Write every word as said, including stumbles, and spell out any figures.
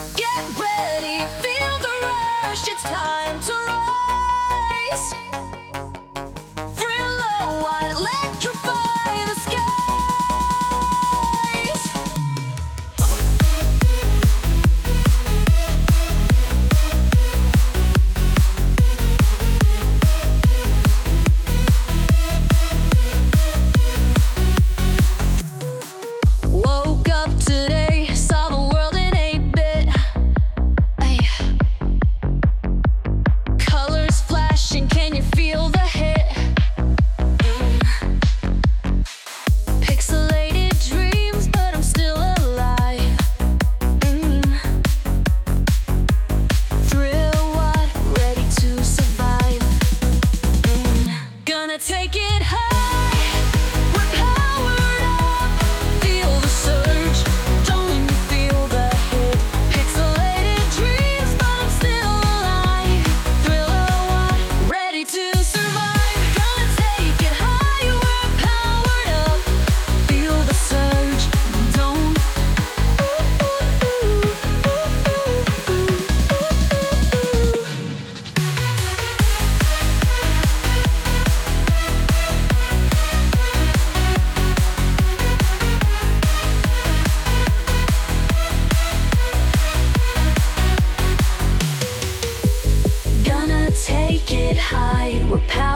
Get ready, feel the rush, it's time to rise. Thrill of what electrify the skies. Woke up today, saw the world in eight bit. Ay. Colors flashing, can you feel the hit? Mm. Pixelated dreams, but I'm still alive. Mm. Thrill what, ready to survive. Mm. Gonna take it high. We're powered up. Feel the surge, don't you feel the hit? Pixelated dreams, but I'm still alive. Thrill of what, ready to survive. Gonna take it high, we're powered up. Feel the surge, don't. Ooh, ooh, ooh, ooh, ooh, ooh, ooh. Gonna take it high, we're powered